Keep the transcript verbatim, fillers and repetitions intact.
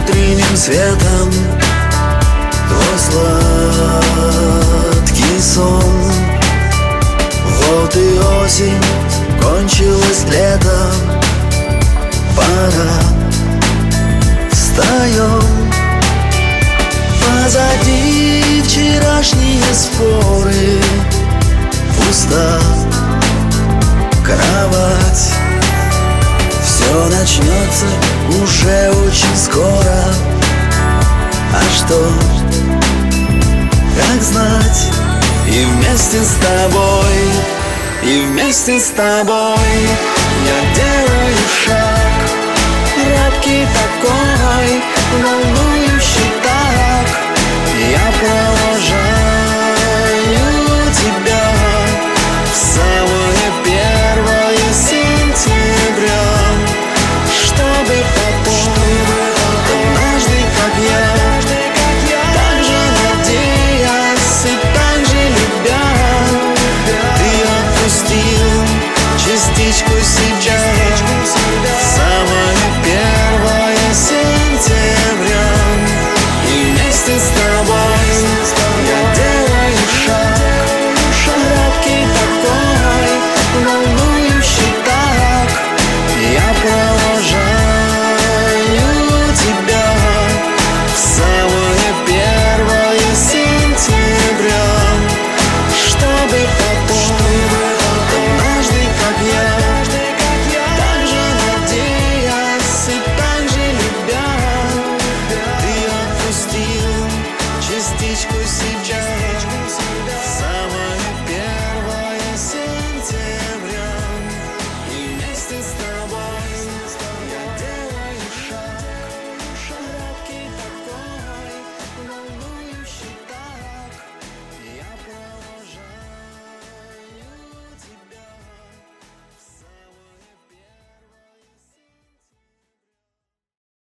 утренним светом твой сладкий сон. Вот и осень, кончилось лето, пора, встаем. Позади вчерашние споры, пуста кровать. Все начнется уже очень скоро. А что, как знать? И вместе с тобой, и вместе с тобой я делаю шаг, робкий такой, волнующий так. Я